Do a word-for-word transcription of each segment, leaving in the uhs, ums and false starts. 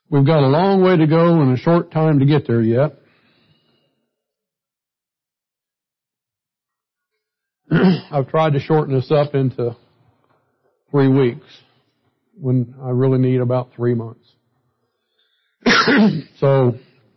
We've got a long way to go and a short time to get there yet. I've tried to shorten this up into three weeks when I really need about three months. so,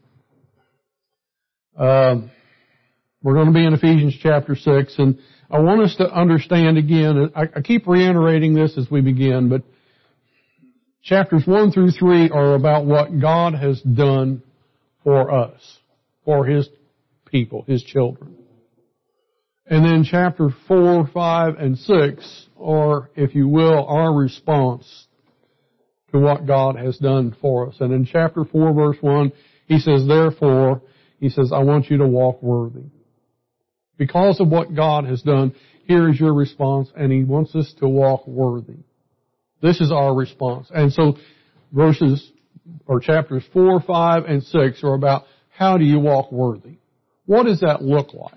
uh, we're going to be in Ephesians chapter six, and I want us to understand again, I, I keep reiterating this as we begin, but chapters one through three are about what God has done for us, for His people, His children. And then chapter four, five, and six are, if you will, our response to what God has done for us. And in chapter four, verse one, He says, therefore, He says, I want you to walk worthy. Because of what God has done, here is your response, and He wants us to walk worthy. This is our response. And so verses, or chapters four, five, and six are about how do you walk worthy? What does that look like?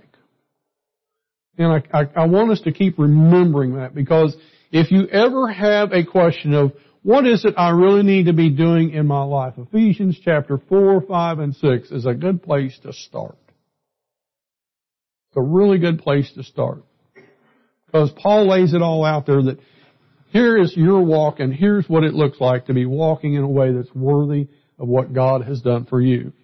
And I, I, I want us to keep remembering that, because if you ever have a question of what is it I really need to be doing in my life, Ephesians chapter four, five, and six is a good place to start. It's a really good place to start. Because Paul lays it all out there that here is your walk and here's what it looks like to be walking in a way that's worthy of what God has done for you.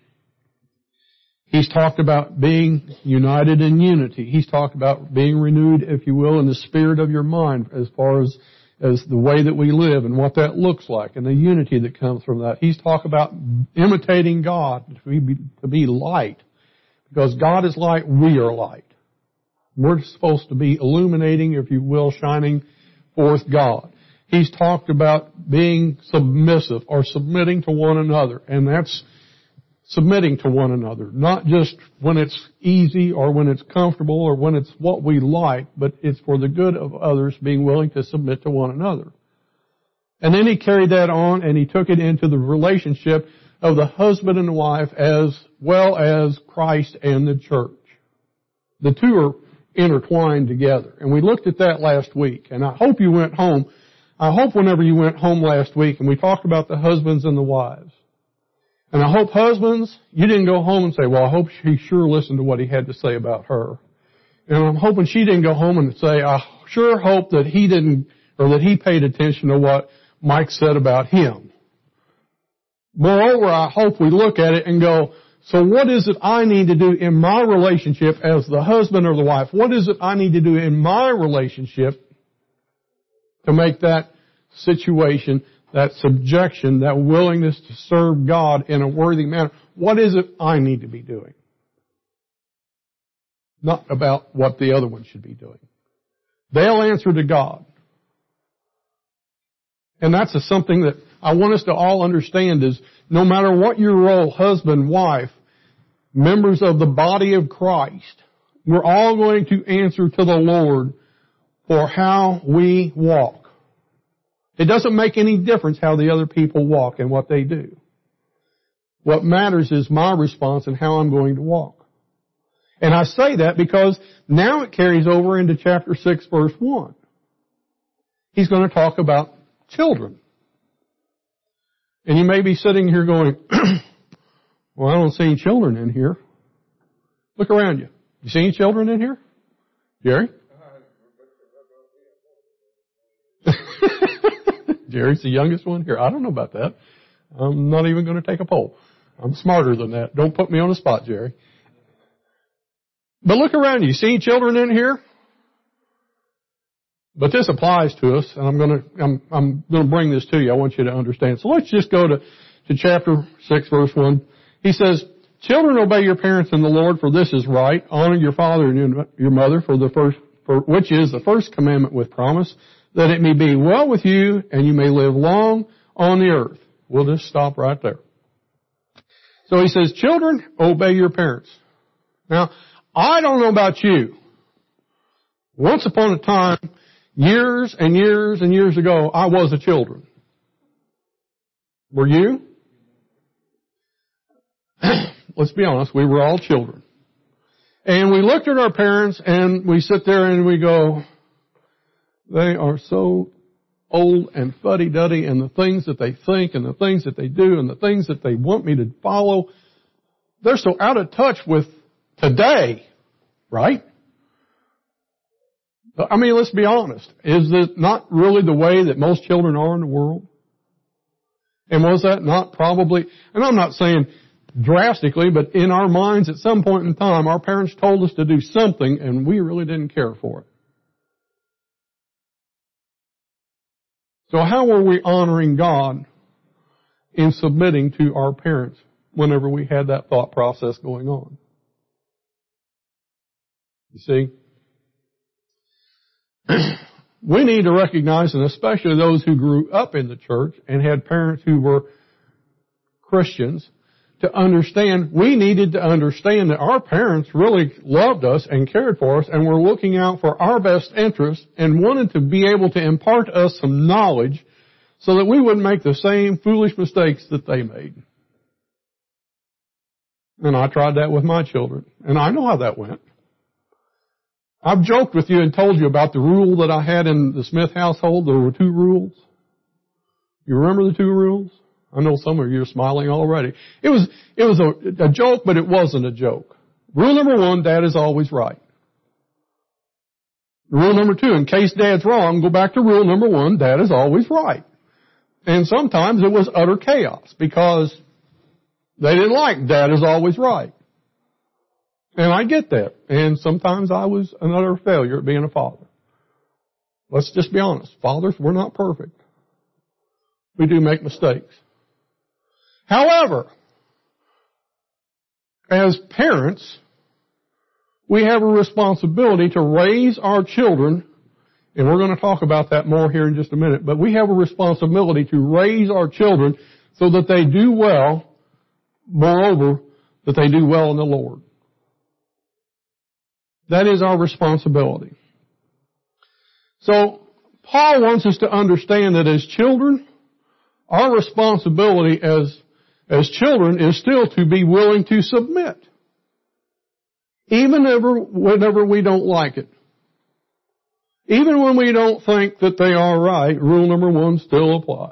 He's talked about being united in unity. He's talked about being renewed, if you will, in the spirit of your mind as far as, as the way that we live and what that looks like and the unity that comes from that. He's talked about imitating God to be, to be light. Because God is light, we are light. We're supposed to be illuminating, if you will, shining forth God. He's talked about being submissive or submitting to one another. And that's submitting to one another, not just when it's easy or when it's comfortable or when it's what we like, but it's for the good of others, being willing to submit to one another. And then he carried that on and he took it into the relationship of the husband and wife as well as Christ and the church. The two are intertwined together. And we looked at that last week. And I hope you went home. I hope whenever you went home last week and we talked about the husbands and the wives. And I hope husbands, you didn't go home and say, well, I hope she sure listened to what he had to say about her. And I'm hoping she didn't go home and say, I sure hope that he didn't, or that he paid attention to what Mike said about him. Moreover, I hope we look at it and go, so what is it I need to do in my relationship as the husband or the wife? What is it I need to do in my relationship to make that situation, that subjection, that willingness to serve God in a worthy manner? What is it I need to be doing? Not about what the other one should be doing. They'll answer to God. And that's a, something that I want us to all understand is no matter what your role, husband, wife, members of the body of Christ, we're all going to answer to the Lord for how we walk. It doesn't make any difference how the other people walk and what they do. What matters is my response and how I'm going to walk. And I say that because now it carries over into chapter six, verse one. He's going to talk about children. And you may be sitting here going, well, I don't see any children in here. Look around you. You see any children in here? Jerry? Jerry's the youngest one here. I don't know about that. I'm not even going to take a poll. I'm smarter than that. Don't put me on the spot, Jerry. But look around you. You see any children in here? But this applies to us, and I'm going to I'm, I'm going to bring this to you. I want you to understand. So let's just go to, to chapter six, verse one. He says, "Children, obey your parents in the Lord, for this is right. Honor your father and your mother, for the first, for which is the first commandment with promise, that it may be well with you and you may live long on the earth." We'll just stop right there. So he says, "Children, obey your parents." Now, I don't know about you. Once upon a time, years and years and years ago, I was a children. Were you? Let's be honest, we were all children. And we looked at our parents and we sit there and we go, they are so old and fuddy-duddy, and the things that they think and the things that they do and the things that they want me to follow, they're so out of touch with today, right? I mean, let's be honest. Is it not really the way that most children are in the world? And was that not probably, and I'm not saying drastically, but in our minds at some point in time, our parents told us to do something and we really didn't care for it. So how were we honoring God in submitting to our parents whenever we had that thought process going on? You see? We need to recognize, and especially those who grew up in the church and had parents who were Christians, to understand, we needed to understand that our parents really loved us and cared for us and were looking out for our best interests and wanted to be able to impart to us some knowledge so that we wouldn't make the same foolish mistakes that they made. And I tried that with my children, and I know how that went. I've joked with you and told you about the rule that I had in the Smith household. There were two rules. You remember the two rules? I know some of you are smiling already. It was, it was a, a joke, but it wasn't a joke. Rule number one, Dad is always right. Rule number two, in case Dad's wrong, go back to rule number one, Dad is always right. And sometimes it was utter chaos because they didn't like Dad is always right. And I get that. And sometimes I was an utter failure at being a father. Let's just be honest. Fathers, we're not perfect. We do make mistakes. However, as parents, we have a responsibility to raise our children, and we're going to talk about that more here in just a minute, but we have a responsibility to raise our children so that they do well, moreover, that they do well in the Lord. That is our responsibility. So, Paul wants us to understand that as children, our responsibility as, as children is still to be willing to submit. Even ever, whenever we don't like it. Even when we don't think that they are right, rule number one still applies.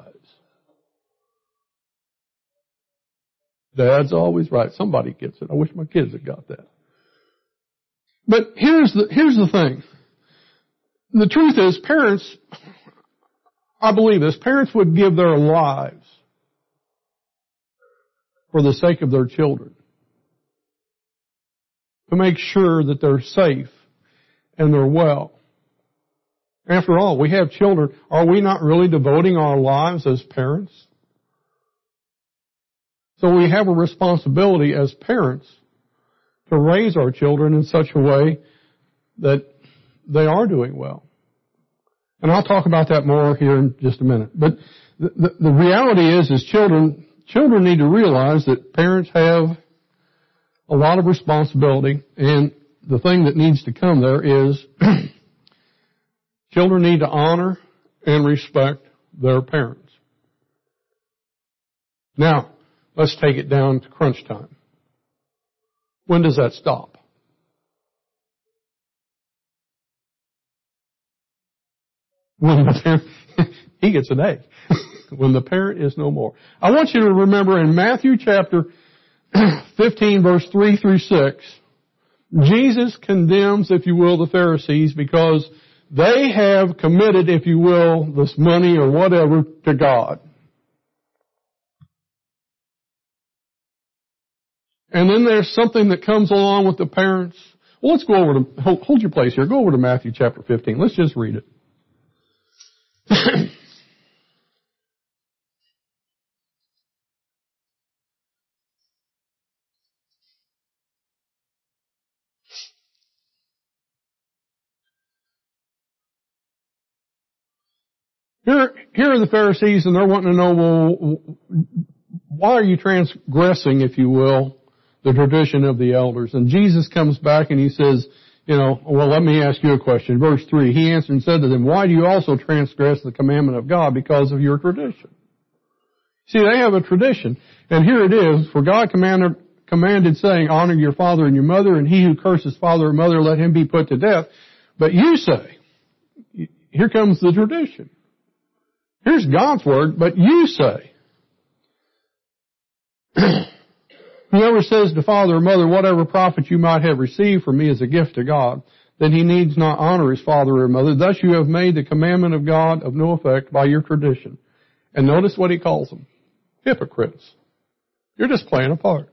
Dad's always right. Somebody gets it. I wish my kids had got that. But here's the, here's the thing. The truth is, parents, I believe this, parents would give their lives for the sake of their children. To make sure that they're safe and they're well. After all, we have children. Are we not really devoting our lives as parents? So we have a responsibility as parents to raise our children in such a way that they are doing well. And I'll talk about that more here in just a minute. But the, the, the reality is, is children, children need to realize that parents have a lot of responsibility, and the thing that needs to come there is children need to honor and respect their parents. Now, let's take it down to crunch time. When does that stop? When the parent, he gets an A. When the parent is no more. I want you to remember in Matthew chapter fifteen, verse three through six, Jesus condemns, if you will, the Pharisees because they have committed, if you will, this money or whatever to God. And then there's something that comes along with the parents. Well, let's go over to, hold, hold your place here. Go over to Matthew chapter fifteen. Let's just read it. Here, here are the Pharisees, and they're wanting to know, well, why are you transgressing, if you will, the tradition of the elders? And Jesus comes back and he says, you know, well, let me ask you a question. Verse three, he answered and said to them, why do you also transgress the commandment of God? Because of your tradition. See, they have a tradition. And here it is, for God commanded, commanded saying, honor your father and your mother, and he who curses father or mother, let him be put to death. But you say, here comes the tradition. Here's God's word, but you say, whoever says to father or mother, whatever profit you might have received from me as a gift to God, then he needs not honor his father or mother. Thus you have made the commandment of God of no effect by your tradition. And notice what he calls them. Hypocrites. You're just playing a part.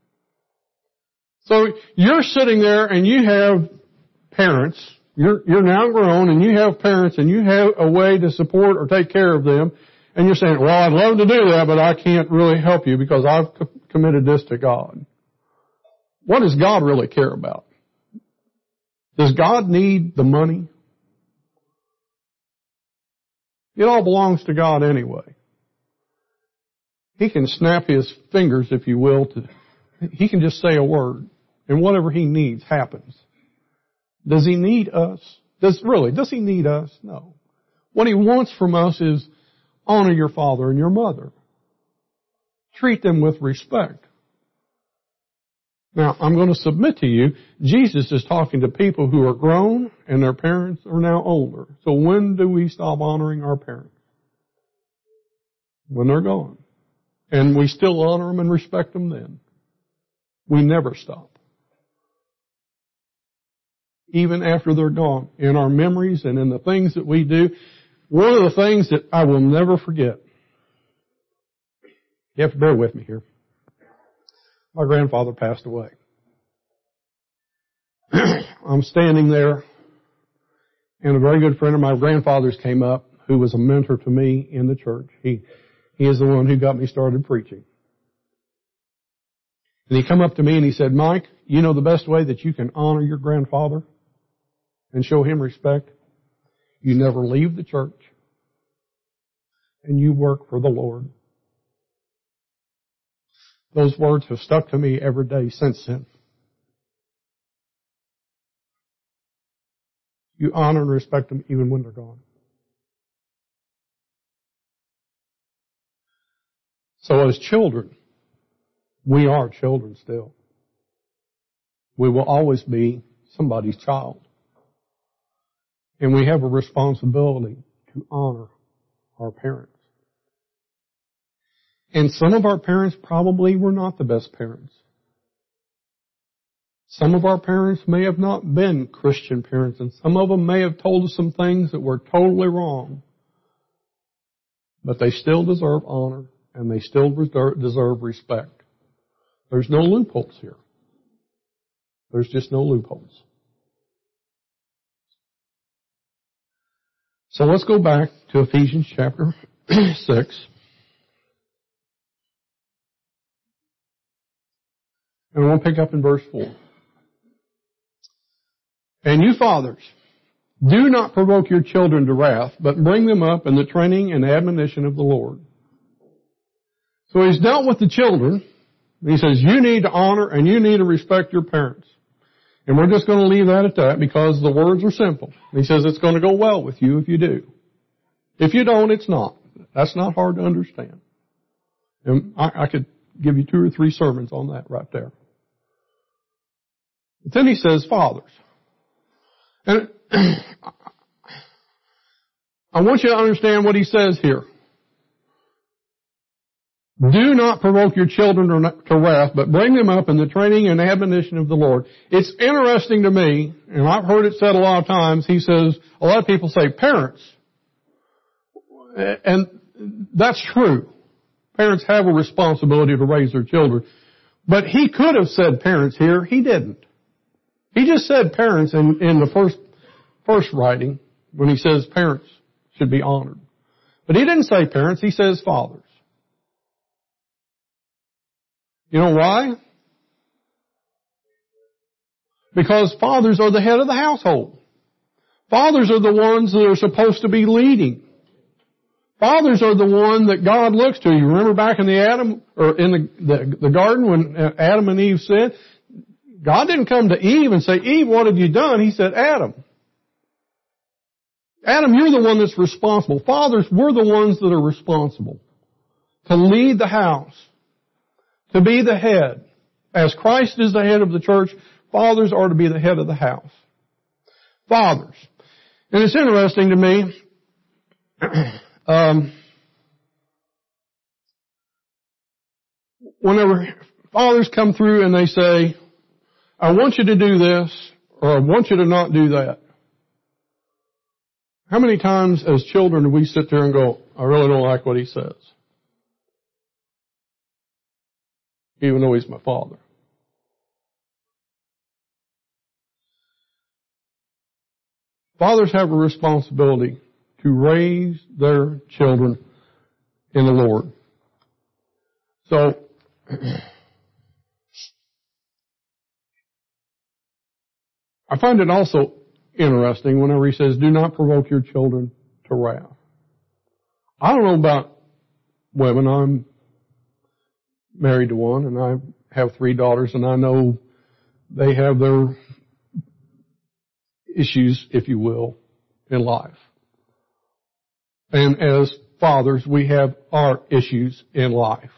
So you're sitting there and you have parents. You're, you're now grown and you have parents and you have a way to support or take care of them. And you're saying, well, I'd love to do that, but I can't really help you because I've co- committed this to God. What does God really care about? Does God need the money? It all belongs to God anyway. He can snap his fingers, if you will, to, he can just say a word, and whatever he needs happens. Does he need us? Does, really, does he need us? No. What he wants from us is honor your father and your mother. Treat them with respect. Now, I'm going to submit to you, Jesus is talking to people who are grown and their parents are now older. So when do we stop honoring our parents? When they're gone. And we still honor them and respect them then. We never stop. Even after they're gone. In our memories and in the things that we do. One of the things that I will never forget. You have to bear with me here. My grandfather passed away. I'm standing there, and a very good friend of my grandfather's came up, who was a mentor to me in the church. He, he is the one who got me started preaching. And he come up to me and he said, Mike, you know the best way that you can honor your grandfather and show him respect? You never leave the church, and you work for the Lord. Those words have stuck to me every day since then. You honor and respect them even when they're gone. So as children, we are children still. We will always be somebody's child. And we have a responsibility to honor our parents. And some of our parents probably were not the best parents. Some of our parents may have not been Christian parents, and some of them may have told us some things that were totally wrong. But they still deserve honor, and they still deserve respect. There's no loopholes here. There's just no loopholes. So let's go back to Ephesians chapter six. And we'll pick up in verse four. And you fathers, do not provoke your children to wrath, but bring them up in the training and admonition of the Lord. So he's dealt with the children. He says, you need to honor and you need to respect your parents. And we're just going to leave that at that because the words are simple. He says it's going to go well with you if you do. If you don't, it's not. That's not hard to understand. And I, I could give you two or three sermons on that right there. But then he says, fathers. And I want you to understand what he says here. Do not provoke your children to wrath, but bring them up in the training and admonition of the Lord. It's interesting to me, and I've heard it said a lot of times, he says, a lot of people say parents. And that's true. Parents have a responsibility to raise their children. But he could have said parents here. He didn't. He just said parents in, in the first, first writing when he says parents should be honored. But he didn't say parents. He says fathers. You know why? Because fathers are the head of the household. Fathers are the ones that are supposed to be leading. Fathers are the one that God looks to. You remember back in the Adam or in the, the, the garden when Adam and Eve sinned? God didn't come to Eve and say, Eve, what have you done? He said, Adam. Adam, you're the one that's responsible. Fathers, we're the ones that are responsible to lead the house, to be the head. As Christ is the head of the church, fathers are to be the head of the house. Fathers. And it's interesting to me, um, whenever fathers come through and they say, I want you to do this, or I want you to not do that. How many times as children do we sit there and go, I really don't like what he says? Even though he's my father. Fathers have a responsibility to raise their children in the Lord. So, I find it also interesting whenever he says, do not provoke your children to wrath. I don't know about women. I'm married to one and I have three daughters and I know they have their issues, if you will, in life. And as fathers, we have our issues in life.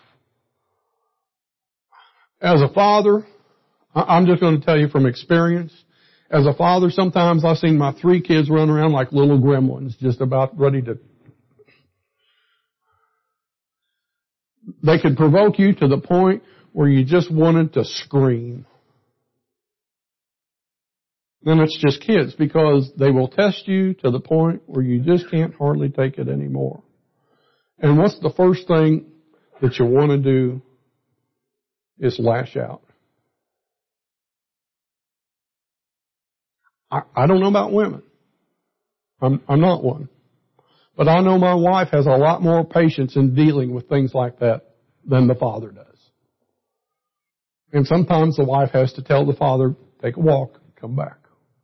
As a father, I'm just going to tell you from experience, as a father, sometimes I've seen my three kids run around like little gremlins, just about ready to... They could provoke you to the point where you just wanted to scream. Then it's just kids, because they will test you to the point where you just can't hardly take it anymore. And what's the first thing that you want to do is lash out. I, I don't know about women. I'm, I'm not one. But I know my wife has a lot more patience in dealing with things like that than the father does. And sometimes the wife has to tell the father, take a walk, come back.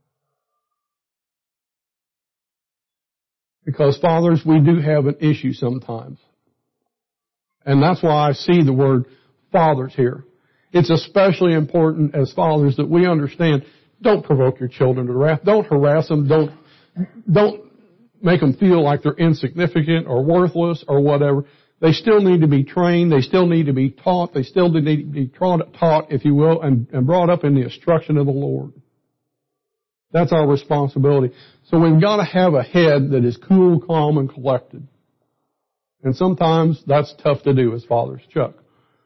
Because fathers, we do have an issue sometimes. And that's why I see the word fathers here. It's especially important as fathers that we understand, don't provoke your children to wrath. Don't harass them. Don't, don't make them feel like they're insignificant or worthless or whatever. They still need to be trained. They still need to be taught. They still need to be taught, if you will, and, and brought up in the instruction of the Lord. That's our responsibility. So we've got to have a head that is cool, calm, and collected. And sometimes that's tough to do as fathers. Chuck.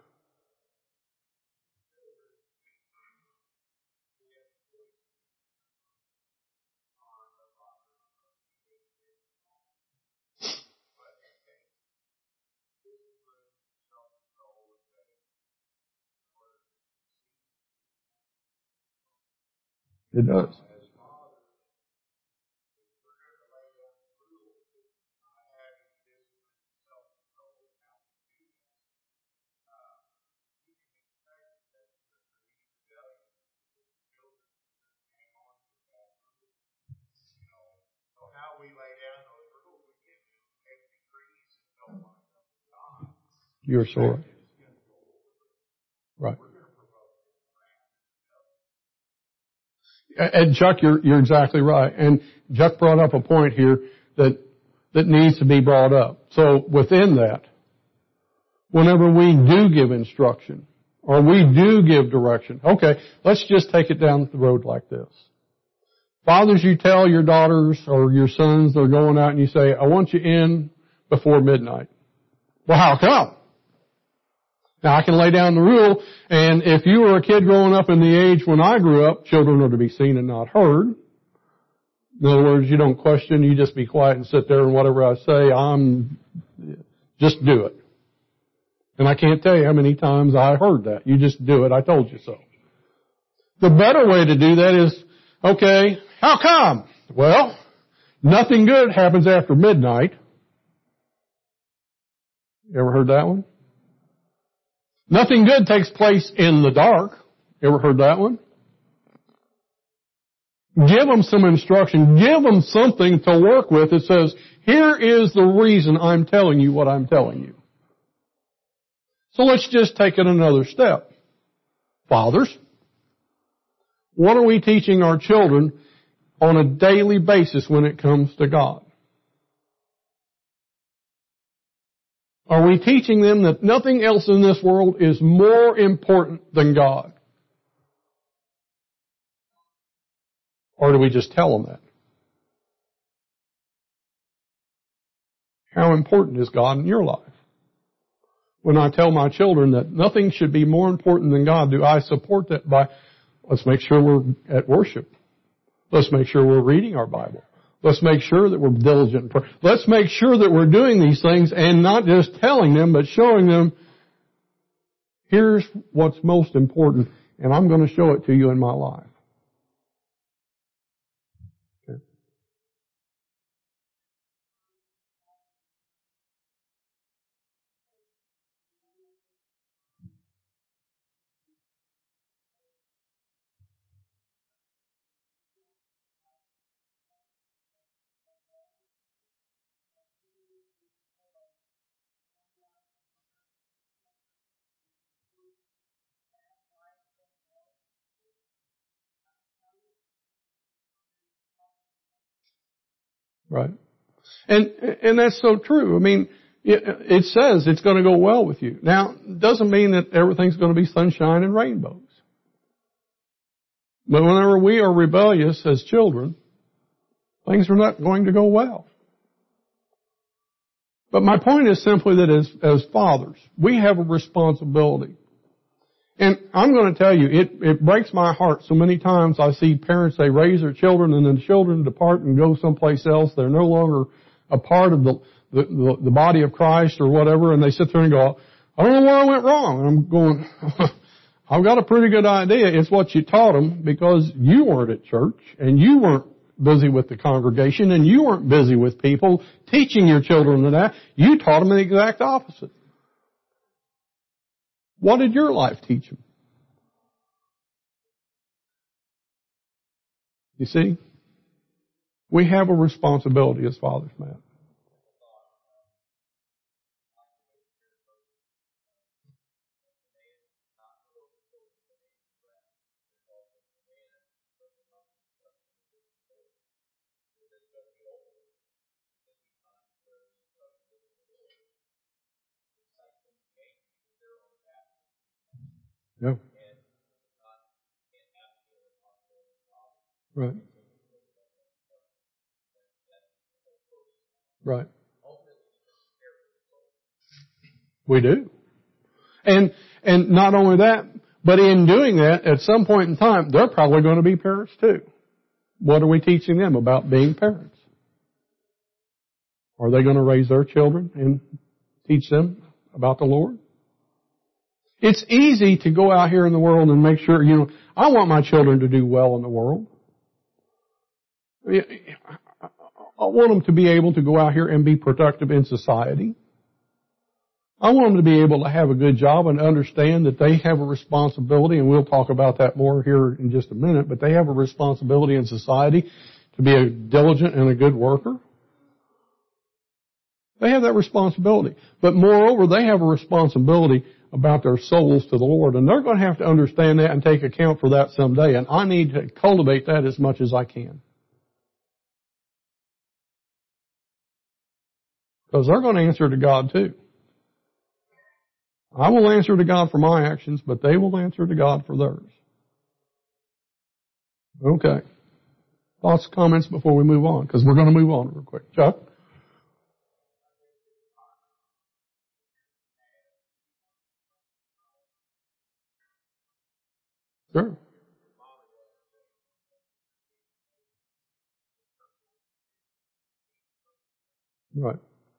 It does. You're so right. Right. And Chuck, you're, you're exactly right. And Chuck brought up a point here that, that needs to be brought up. So within that, whenever we do give instruction, or we do give direction, okay, let's just take it down the road like this. Fathers, you tell your daughters or your sons they're going out and you say, I want you in before midnight. Well, how come? Now, I can lay down the rule, and if you were a kid growing up in the age when I grew up, children are to be seen and not heard. In other words, you don't question, you just be quiet and sit there and whatever I say, I'm, just do it. And I can't tell you how many times I heard that. You just do it, I told you so. The better way to do that is, okay, how come? Well, nothing good happens after midnight. You ever heard that one? Nothing good takes place in the dark. You ever heard that one? Give them some instruction. Give them something to work with that says, here is the reason I'm telling you what I'm telling you. So let's just take it another step. Fathers, what are we teaching our children on a daily basis when it comes to God? Are we teaching them that nothing else in this world is more important than God? Or do we just tell them that? How important is God in your life? when I tell my children that nothing should be more important than God, do I support that by, let's make sure we're at worship. Let's make sure we're reading our Bible. Let's make sure that we're diligent in prayer. Let's make sure that we're doing these things and not just telling them, but showing them, here's what's most important, and I'm going to show it to you in my life. Okay. Right. And, and that's so true. I mean, it, it says it's going to go well with you. Now, it doesn't mean that everything's going to be sunshine and rainbows. But whenever we are rebellious as children, things are not going to go well. But my point is simply that as, as fathers, we have a responsibility. And I'm going to tell you, it, it breaks my heart so many times I see parents, they raise their children and then the children depart and go someplace else. They're no longer a part of the, the, the, the body of Christ or whatever, and they sit there and go, I don't know where I went wrong. And I'm going, I've got a pretty good idea. It's what you taught them because you weren't at church and you weren't busy with the congregation and you weren't busy with people teaching your children that. You taught them the exact opposite. What did your life teach them? You see, we have a responsibility as fathers, Matt. Yeah. Right. Right. We do. And, and not only that, but in doing that, at some point in time, they're probably going to be parents too. What are we teaching them about being parents? Are they going to raise their children and teach them about the Lord? It's easy to go out here in the world and make sure, you know, I want my children to do well in the world. I want them to be able to go out here and be productive in society. I want them to be able to have a good job and understand that they have a responsibility, and we'll talk about that more here in just a minute, but they have a responsibility in society to be a diligent and a good worker. They have that responsibility. But moreover, they have a responsibility about their souls to the Lord, and they're going to have to understand that and take account for that someday, and I need to cultivate that as much as I can. Because they're going to answer to God too. I will answer to God for my actions, but they will answer to God for theirs. Okay. Thoughts, comments before we move on? Because we're going to move on real quick. Chuck? Sure. Right.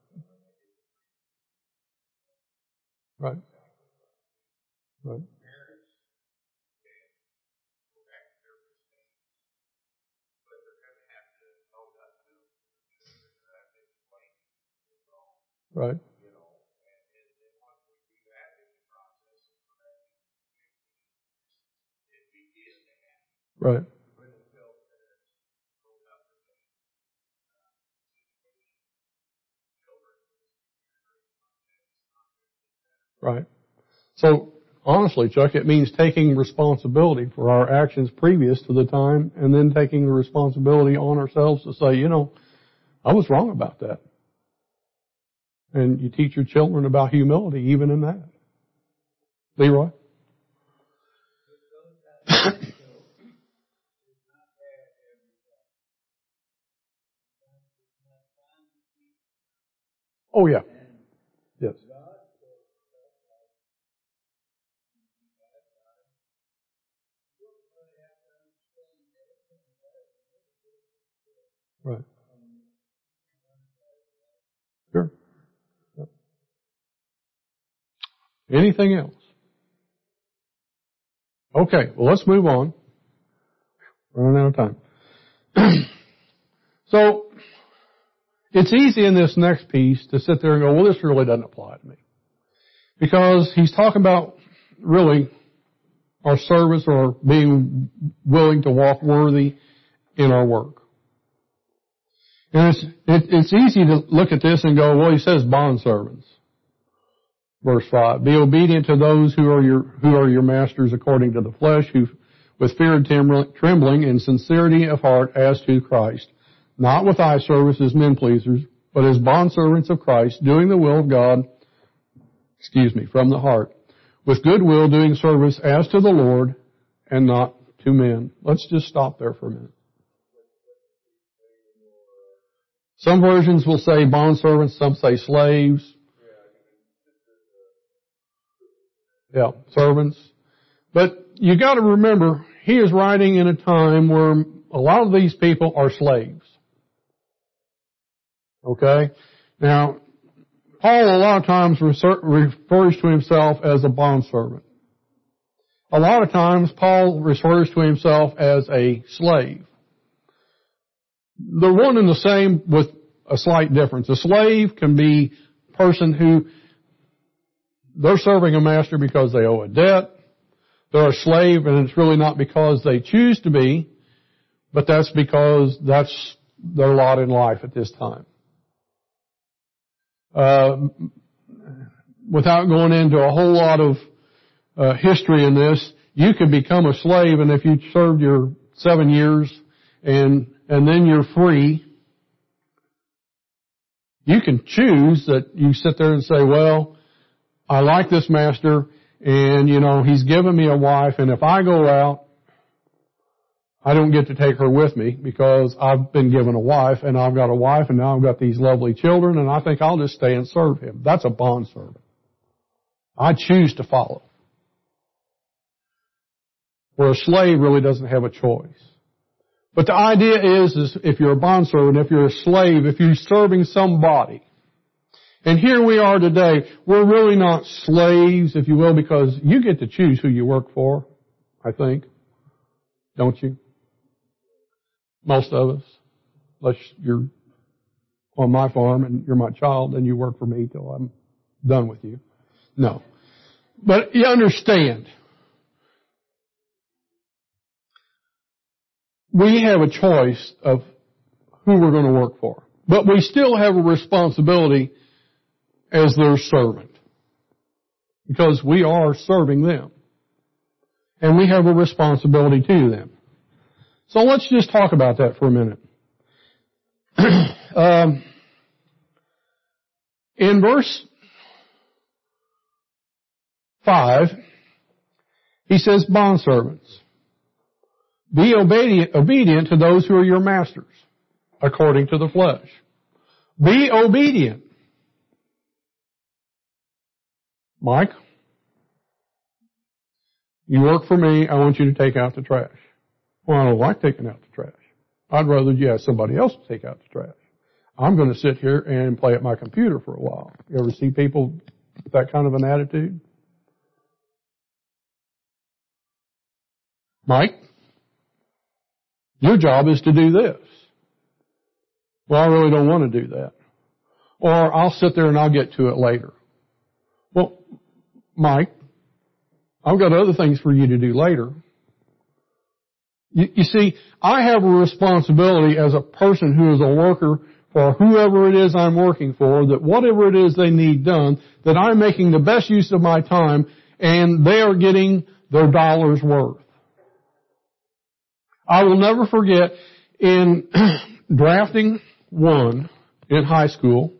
Right. Right. Right. Right. Right. So, honestly, Chuck, it means taking responsibility for our actions previous to the time and then taking the responsibility on ourselves to say, you know, I was wrong about that. And you teach your children about humility even in that. Leroy? Oh, yeah. Yes. Right. Sure. Yep. Anything else? Okay, well let's move on. Running out of time. So, it's easy in this next piece to sit there and go, well, this really doesn't apply to me. Because he's talking about really our service or being willing to walk worthy in our work. And it's, it, it's easy to look at this and go, well, he says bondservants. Verse five, be obedient to those who are your, who are your masters according to the flesh, who, with fear and trembling and sincerity of heart as to Christ, not with eye service as men pleasers, but as bondservants of Christ, doing the will of God, excuse me, from the heart, with good will doing service as to the Lord and not to men. Let's just stop there for a minute. Some versions will say bondservants, some say slaves. Yeah, servants. But you got to remember, he is writing in a time where a lot of these people are slaves. Okay? Now, Paul a lot of times refers to himself as a bondservant. A lot of times Paul refers to himself as a slave. They're one and the same with a slight difference. A slave can be a person who they're serving a master because they owe a debt. They're a slave, and it's really not because they choose to be, but that's because that's their lot in life at this time. Uh, without going into a whole lot of uh, history in this, you could become a slave, and if you served your seven years and and then you're free, you can choose that you sit there and say, well, I like this master, and, you know, he's given me a wife, and if I go out, I don't get to take her with me because I've been given a wife, and I've got a wife, and now I've got these lovely children, and I think I'll just stay and serve him. That's a bondservant. I choose to follow. Where a slave really doesn't have a choice. But the idea is, is if you're a bondservant, if you're a slave, if you're serving somebody, and here we are today, we're really not slaves, if you will, because you get to choose who you work for, I think. Don't you? Most of us. Unless you're on my farm and you're my child and you work for me till I'm done with you. No. But you understand. We have a choice of who we're going to work for. But we still have a responsibility as their servant. Because we are serving them. And we have a responsibility to them. So let's just talk about that for a minute. um, in verse five, he says, bondservants, be obedient, obedient to those who are your masters, according to the flesh. Be obedient. Mike, you work for me, I want you to take out the trash. Well, I don't like taking out the trash. I'd rather you have somebody else take out the trash. I'm going to sit here and play at my computer for a while. You ever see people with that kind of an attitude? Mike, your job is to do this. Well, I really don't want to do that. Or I'll sit there and I'll get to it later. Well, Mike, I've got other things for you to do later. You, you see, I have a responsibility as a person who is a worker for whoever it is I'm working for, that whatever it is they need done, that I'm making the best use of my time, and they are getting their dollar's worth. I will never forget in drafting one in high school,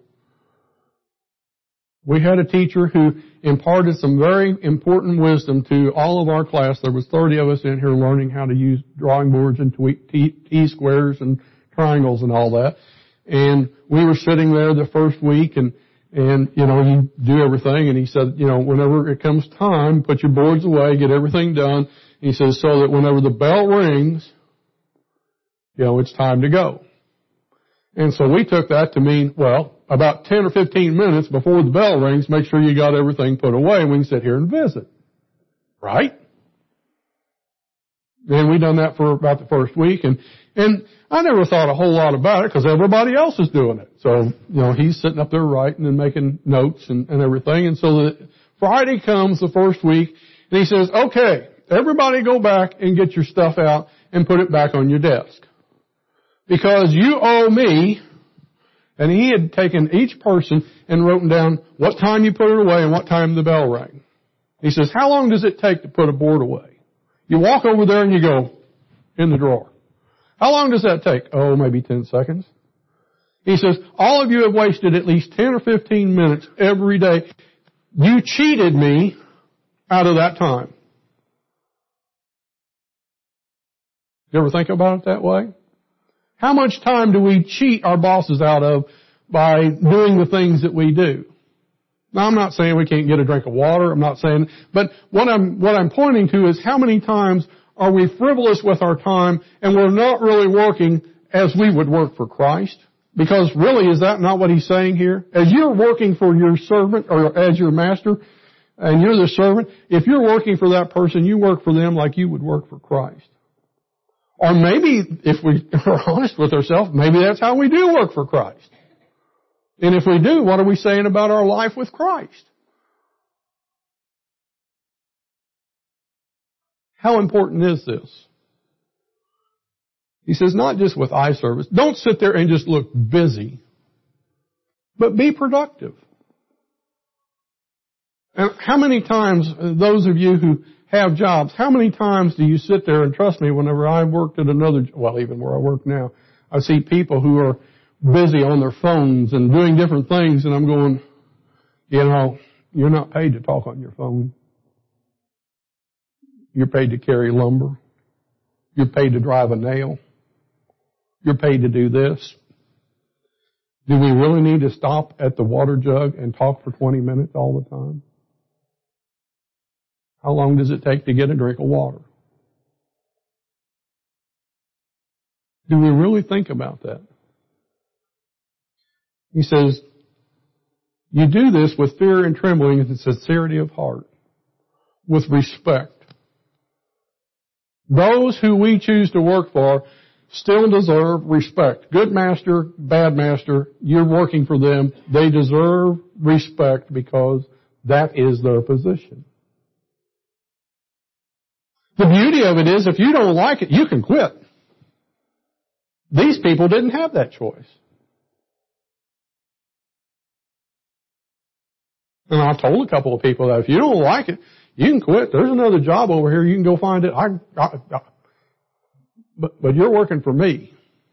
we had a teacher who imparted some very important wisdom to all of our class. There was thirty of us in here learning how to use drawing boards and T-squares and triangles and all that. And we were sitting there the first week and, and, you know, you do everything. And he said, you know, whenever it comes time, put your boards away, get everything done. He says, so that whenever the bell rings, you know, it's time to go. And so we took that to mean, well, about ten or fifteen minutes before the bell rings, make sure you got everything put away and we can sit here and visit. Right? And we done that for about the first week, and and I never thought a whole lot about it because everybody else is doing it. So, you know, he's sitting up there writing and making notes and, and everything. And so the Friday comes the first week, and he says, okay, everybody go back and get your stuff out and put it back on your desk. Because you owe me, and he had taken each person and written down what time you put it away and what time the bell rang. He says, how long does it take to put a board away? You walk over there and you go, in the drawer. How long does that take? Oh, maybe ten seconds. He says, all of you have wasted at least ten or fifteen minutes every day. You cheated me out of that time. You ever think about it that way? How much time do we cheat our bosses out of by doing the things that we do? Now, I'm not saying we can't get a drink of water. I'm not saying, but what I'm, what I'm pointing to is how many times are we frivolous with our time and we're not really working as we would work for Christ? Because really, is that not what he's saying here? As you're working for your servant or as your master and you're the servant, if you're working for that person, you work for them like you would work for Christ. Or maybe, if we are honest with ourselves, maybe that's how we do work for Christ. And if we do, what are we saying about our life with Christ? How important is this? He says, not just with eye service. Don't sit there and just look busy, but be productive. And how many times, those of you who have jobs, how many times do you sit there, and trust me, whenever I worked at another, well, even where I work now, I see people who are busy on their phones and doing different things, and I'm going, you know, you're not paid to talk on your phone. You're paid to carry lumber. You're paid to drive a nail. You're paid to do this. Do we really need to stop at the water jug and talk for twenty minutes all the time? How long does it take to get a drink of water? Do we really think about that? He says, you do this with fear and trembling and sincerity of heart, with respect. Those who we choose to work for still deserve respect. Good master, bad master, you're working for them. They deserve respect because that is their position. The beauty of it is if you don't like it, you can quit. These people didn't have that choice. And I've told a couple of people that if you don't like it, you can quit. There's another job over here. You can go find it. I, I, I, but, but you're working for me.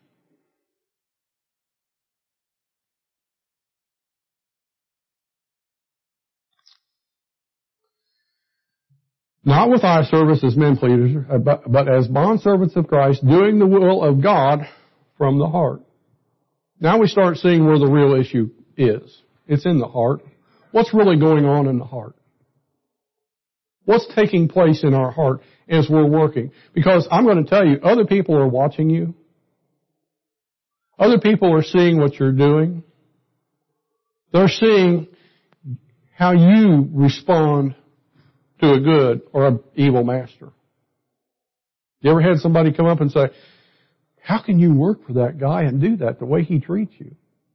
Not with eye service as men pleasers, but, but as bondservants of Christ, doing the will of God from the heart. Now we start seeing where the real issue is. It's in the heart. What's really going on in the heart? What's taking place in our heart as we're working? Because I'm going to tell you, other people are watching you. Other people are seeing what you're doing. They're seeing how you respond to a good or an evil master. You ever had somebody come up and say, how can you work for that guy and do that the way he treats you?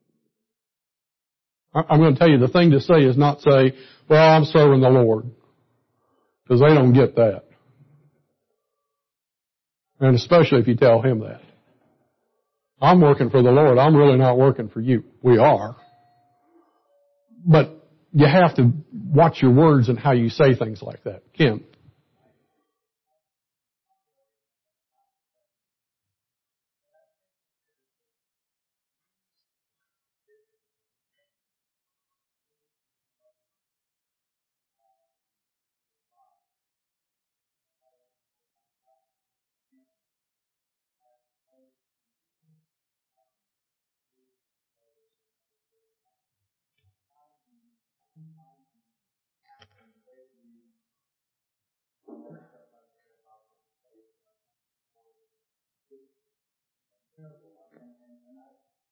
I'm going to tell you, the thing to say is not say, well, I'm serving the Lord. Because they don't get that. And especially if you tell him that. I'm working for the Lord. I'm really not working for you. We are. But you have to watch your words and how you say things like that. Kim.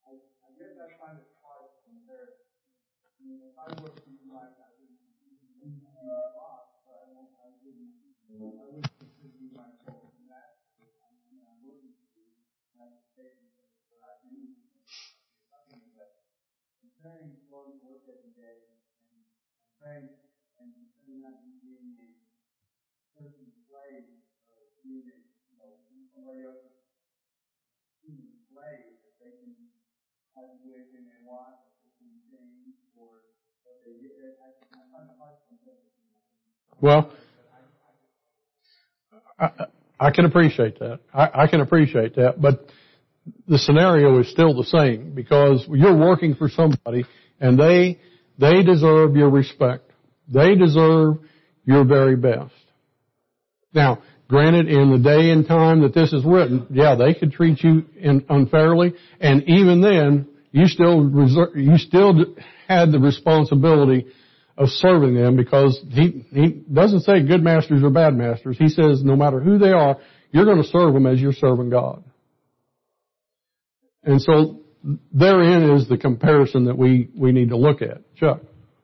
I guess I find it hard to compare. I mean, if I work for you, I wouldn't be my boss, but I won't, I wouldn't, I wouldn't consider you my sole master. I mean, I'm working for you, and I have to pay you for what I do. Nothing but comparing going to work every day and comparing and considering that you being a person's slave or being a, you know, somebody else's human slave that they can have to do anything they want, or they can change, or what they get. I, I find it hard to compare. Well, I, I can appreciate that. I, I can appreciate that, but the scenario is still the same because you're working for somebody and they, they deserve your respect. They deserve your very best. Now, granted, in the day and time that this is written, yeah, they could treat you in, unfairly, and even then, you still reserve, you still had the responsibility of serving them because he, he doesn't say good masters or bad masters. He says no matter who they are, you're going to serve them as you're serving God. And so therein is the comparison that we, we need to look at. Chuck.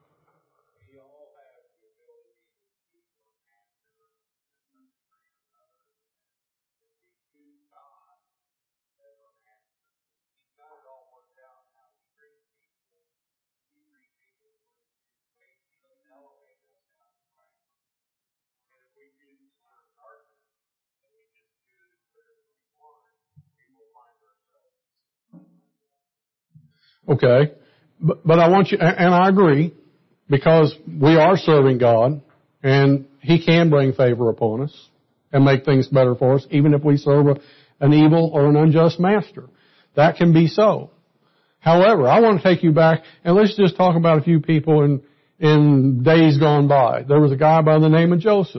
Okay, but, but I want you, and I agree, because we are serving God, and He can bring favor upon us and make things better for us, even if we serve a, an evil or an unjust master. That can be so. However, I want to take you back, and let's just talk about a few people in, in days gone by. There was a guy by the name of Joseph,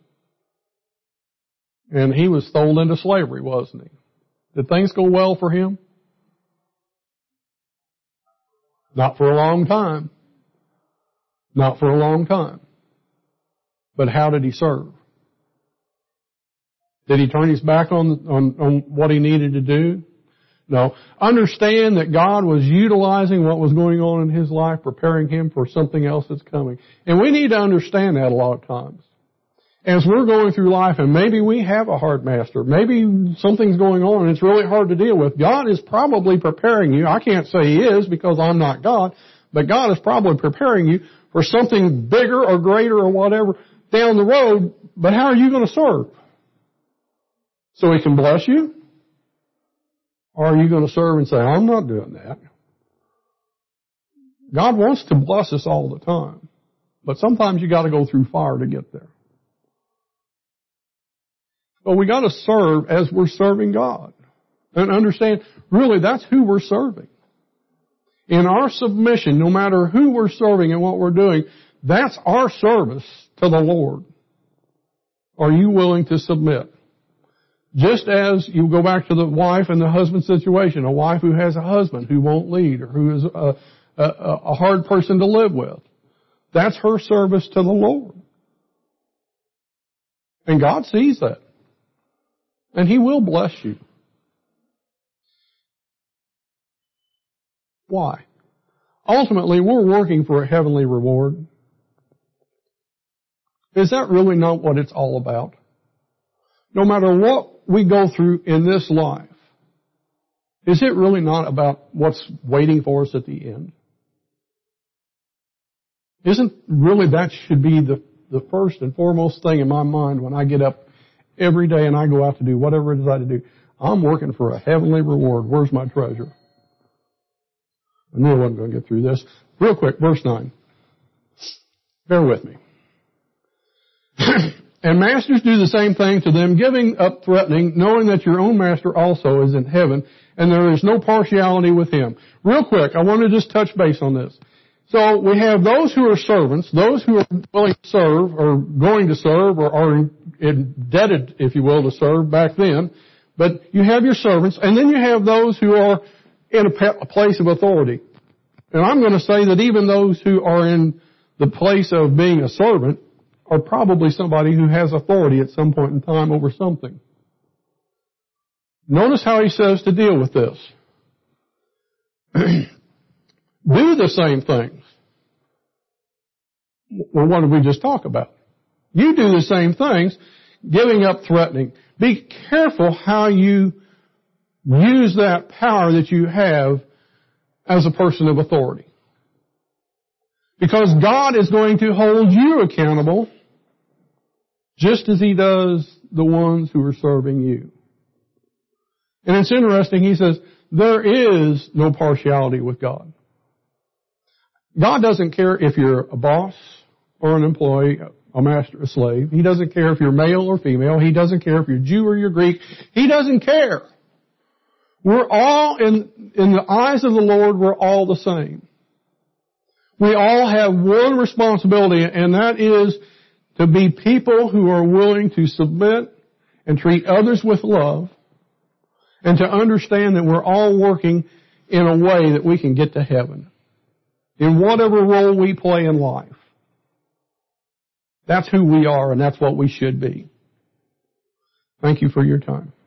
and he was sold into slavery, wasn't he? Did things go well for him? Not for a long time. Not for a long time. But how did he serve? Did he turn his back on, on, on what he needed to do? No. Understand that God was utilizing what was going on in his life, preparing him for something else that's coming. And we need to understand that a lot of times. As we're going through life and maybe we have a hard master, maybe something's going on and it's really hard to deal with, God is probably preparing you. I can't say He is because I'm not God, but God is probably preparing you for something bigger or greater or whatever down the road. But how are you going to serve? So He can bless you? Or are you going to serve and say, I'm not doing that? God wants to bless us all the time, but sometimes you got to go through fire to get there. But we got to serve as we're serving God. And understand, really, that's who we're serving. In our submission, no matter who we're serving and what we're doing, that's our service to the Lord. Are you willing to submit? Just as you go back to the wife and the husband situation, a wife who has a husband who won't lead or who is a, a, a hard person to live with. That's her service to the Lord. And God sees that. And He will bless you. Why? Ultimately, we're working for a heavenly reward. Is that really not what it's all about? No matter what we go through in this life, is it really not about what's waiting for us at the end? Isn't really that should be the, the first and foremost thing in my mind when I get up every day and I go out to do whatever it is I do? I'm working for a heavenly reward. Where's my treasure? I knew I wasn't going to get through this. Real quick, verse nine. Bear with me. And masters do the same thing to them, giving up threatening, knowing that your own master also is in heaven, and there is no partiality with Him. Real quick, I want to just touch base on this. So we have those who are servants, those who are willing to serve, or going to serve, or are indebted, if you will, to serve back then. But you have your servants, and then you have those who are in a place of authority. And I'm going to say that even those who are in the place of being a servant are probably somebody who has authority at some point in time over something. Notice how he says to deal with this. do the same things. Well, what did we just talk about? You do the same things, giving up threatening. Be careful how you use that power that you have as a person of authority. Because God is going to hold you accountable just as He does the ones who are serving you. And it's interesting, He says, there is no partiality with God. God doesn't care if you're a boss or an employee, a master, a slave. He doesn't care if you're male or female. He doesn't care if you're Jew or you're Greek. He doesn't care. We're all, in, in the eyes of the Lord, we're all the same. We all have one responsibility, and that is to be people who are willing to submit and treat others with love, and to understand that we're all working in a way that we can get to heaven, in whatever role we play in life. That's who we are, and that's what we should be. Thank you for your time.